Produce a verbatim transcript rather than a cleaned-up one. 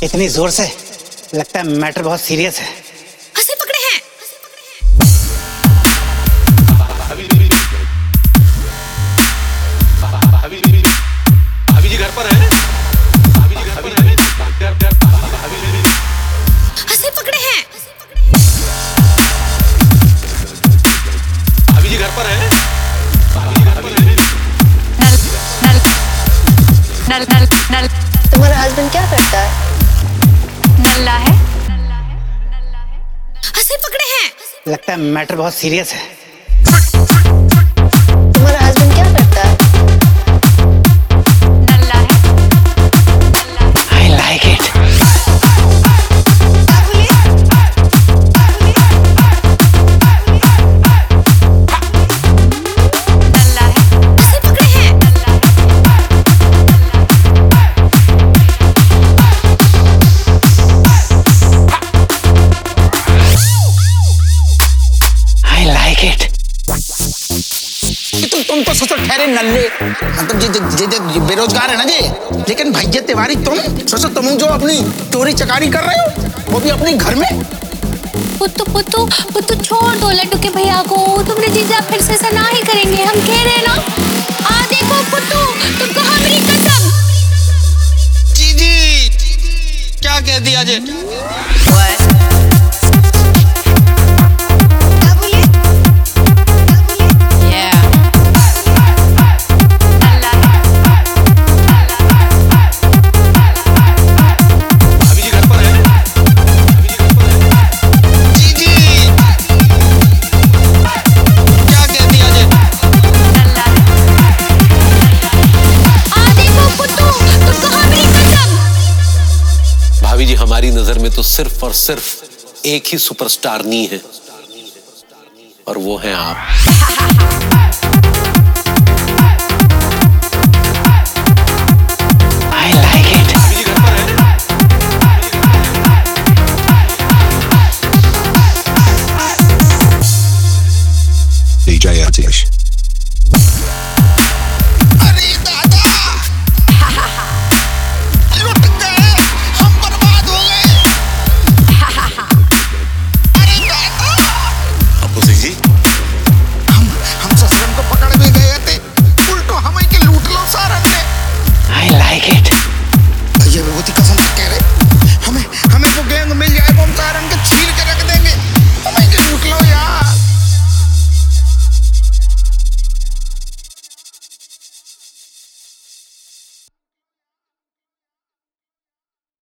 इतनी जोर से लगता है मैटर बहुत सीरियस है। फंसे पकड़े हैं। भाभी जी घर पर है? भाभी जी घर पर है? फंसे पकड़े हैं। भाभी जी घर पर है? भाभी जी घर पर है? नल नल नल नल तुम्हारा हस्बैंड क्या करता है? नल्ला है। फंसे पकड़े हैं। लगता है मैटर बहुत सीरियस है। तुम्हारा हस्बैंड क्या करता है? नल्ला है। I like it. नल्ला है। फंसे पकड़े हैं। I like it. तुम तुम तो ससुर ठहरे नल्ले, मतलब ये ये ये बेरोजगार है ना जी। लेकिन भैया तिवारी तुम ससुर तुम जो अपनी चोरी चकारी कर रहे हो वो भी अपने घर में। पुत्तू पुत्तू पुत्तू छोड़ दो लड्डू के भैया को। तुमने जीजा फिर से ऐसा ना ही करेंगे, हम कह रहे हैं ना। आ देखो पुत्तू, तुमको हमारी कसम। जी जी क्या कह दिया जी? भाभी जी घर पर है? भाभी जी घर पर है? जी जी क्या कह दिया जी? आ देखो पुत्तू, तुमको हमारी कसम। भाभी जी हमारी नजर में तो सिर्फ और सिर्फ एक ही सुपरस्टार नी है और वो है आप।